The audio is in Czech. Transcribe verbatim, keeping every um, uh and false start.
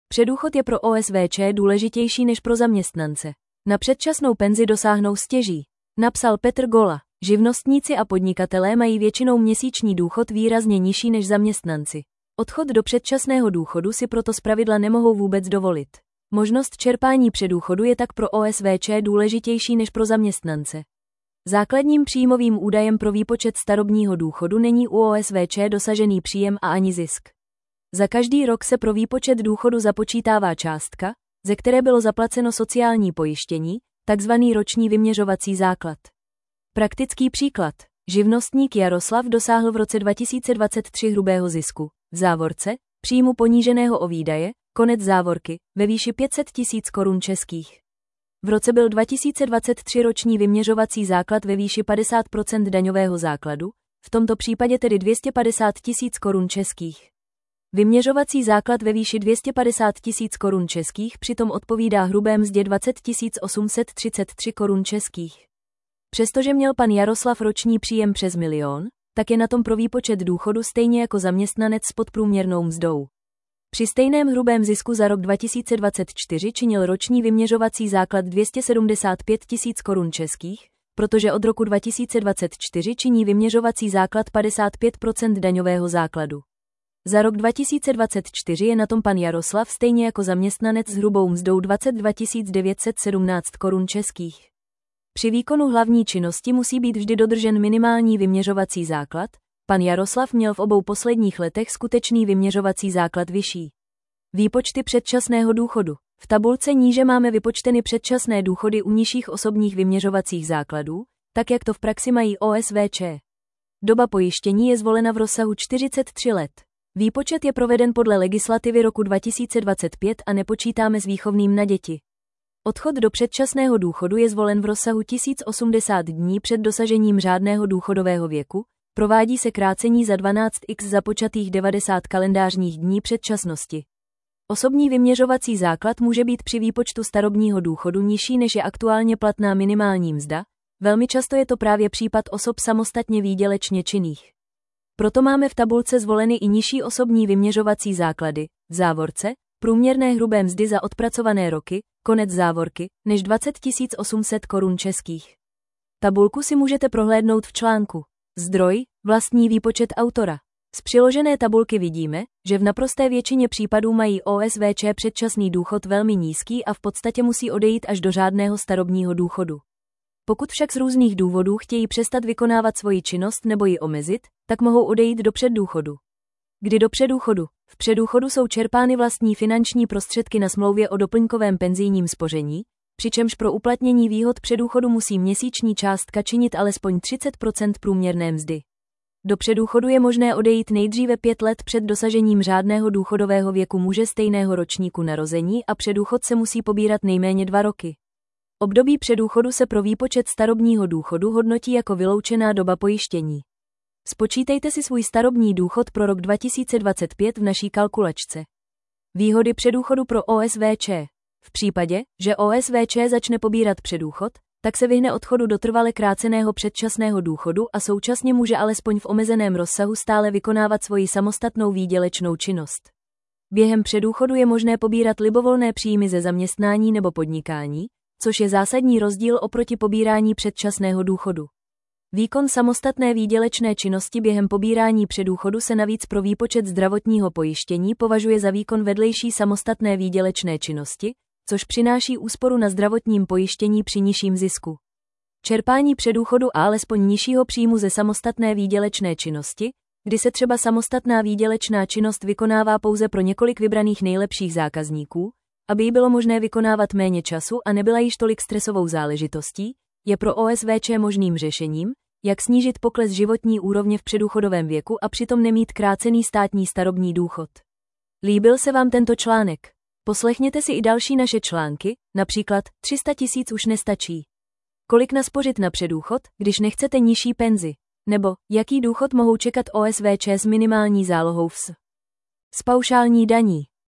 Předůchod je pro O S V Č důležitější než pro zaměstnance. Na předčasnou penzi dosáhnou stěží, napsal Petr Gola. Živnostníci a podnikatelé mají většinou měsíční důchod výrazně nižší než zaměstnanci. Odchod do předčasného důchodu si proto zpravidla nemohou vůbec dovolit. Možnost čerpání předůchodu je tak pro O S V Č důležitější než pro zaměstnance. Základním příjmovým údajem pro výpočet starobního důchodu není u O S V Č dosažený příjem a ani zisk. Za každý rok se pro výpočet důchodu započítává částka, ze které bylo zaplaceno sociální pojištění, takzvaný roční vyměřovací základ. Praktický příklad. Živnostník Jaroslav dosáhl v roce dva tisíce dvacet tři hrubého zisku, v závorce, příjmu poníženého o výdaje, konec závorky, ve výši pět set tisíc korun českých. V roce byl dva tisíce dvacet tři roční vyměřovací základ ve výši padesát procent daňového základu, v tomto případě tedy dvě stě padesát tisíc korun českých. Vyměřovací základ ve výši dvě stě padesát tisíc korun českých přitom odpovídá hrubé mzdě dvacet tisíc osm set třicet tři korun českých. Přestože měl pan Jaroslav roční příjem přes milion, tak je na tom pro výpočet důchodu stejně jako zaměstnanec s podprůměrnou mzdou. Při stejném hrubém zisku za rok dva tisíce dvacet čtyři činil roční vyměřovací základ dvě stě sedmdesát pět tisíc korun českých, protože od roku dva tisíce dvacet čtyři činí vyměřovací základ padesát pět procent daňového základu. Za rok dva tisíce dvacet čtyři je na tom pan Jaroslav stejně jako zaměstnanec s hrubou mzdou dvacet dva tisíc devět set sedmnáct korun českých. Při výkonu hlavní činnosti musí být vždy dodržen minimální vyměřovací základ. Pan Jaroslav měl v obou posledních letech skutečný vyměřovací základ vyšší. Výpočty předčasného důchodu. V tabulce níže máme vypočteny předčasné důchody u nižších osobních vyměřovacích základů, tak jak to v praxi mají O S V Č. Doba pojištění je zvolena v rozsahu čtyřicet tři let. Výpočet je proveden podle legislativy roku dva tisíce dvacet pět a nepočítáme s výchovným na děti. Odchod do předčasného důchodu je zvolen v rozsahu tisíc osmdesát dní před dosažením řádného důchodového věku, provádí se krácení za dvanáct x započatých devadesát kalendářních dní předčasnosti. Osobní vyměřovací základ může být při výpočtu starobního důchodu nižší než je aktuálně platná minimální mzda, velmi často je to právě případ osob samostatně výdělečně činných. Proto máme v tabulce zvoleny i nižší osobní vyměřovací základy, v závorce, průměrné hrubé mzdy za odpracované roky, konec závorky, než dvacet tisíc osm set korun českých. Tabulku si můžete prohlédnout v článku. Zdroj, vlastní výpočet autora. Z přiložené tabulky vidíme, že v naprosté většině případů mají O S V Č předčasný důchod velmi nízký a v podstatě musí odejít až do řádného starobního důchodu. Pokud však z různých důvodů chtějí přestat vykonávat svoji činnost nebo ji omezit, tak mohou odejít do předdůchodu. Kdy do předdůchodu? V předdůchodu jsou čerpány vlastní finanční prostředky na smlouvě o doplňkovém penzijním spoření, přičemž pro uplatnění výhod předdůchodu musí měsíční částka činit alespoň třicet procent průměrné mzdy. Do předdůchodu je možné odejít nejdříve pět let před dosažením řádného důchodového věku muže stejného ročníku narození a předdůchod se musí pobírat nejméně dva roky. Období předdůchodu se pro výpočet starobního důchodu hodnotí jako vyloučená doba pojištění. Spočítejte si svůj starobní důchod pro rok dva tisíce dvacet pět v naší kalkulačce. Výhody předdůchodu pro O S V Č. V případě, že O S V Č začne pobírat předdůchod, tak se vyhne odchodu do trvale kráceného předčasného důchodu a současně může alespoň v omezeném rozsahu stále vykonávat svoji samostatnou výdělečnou činnost. Během předdůchodu je možné pobírat libovolné příjmy ze zaměstnání nebo podnikání, což je zásadní rozdíl oproti pobírání předčasného důchodu. Výkon samostatné výdělečné činnosti během pobírání předdůchodu se navíc pro výpočet zdravotního pojištění považuje za výkon vedlejší samostatné výdělečné činnosti, což přináší úsporu na zdravotním pojištění při nižším zisku. Čerpání předdůchodu a alespoň nižšího příjmu ze samostatné výdělečné činnosti, kdy se třeba samostatná výdělečná činnost vykonává pouze pro několik vybraných nejlepších zákazníků, aby ji bylo možné vykonávat méně času a nebyla již tolik stresovou záležitostí, je pro O S V Č možným řešením, jak snížit pokles životní úrovně v předdůchodovém věku a přitom nemít krácený státní starobní důchod. Líbil se vám tento článek? Poslechněte si i další naše články, například tři sta tisíc už nestačí. Kolik naspořit na předdůchod, když nechcete nižší penzi? Nebo jaký důchod mohou čekat O S V Č s minimální zálohou V S? S paušální daní.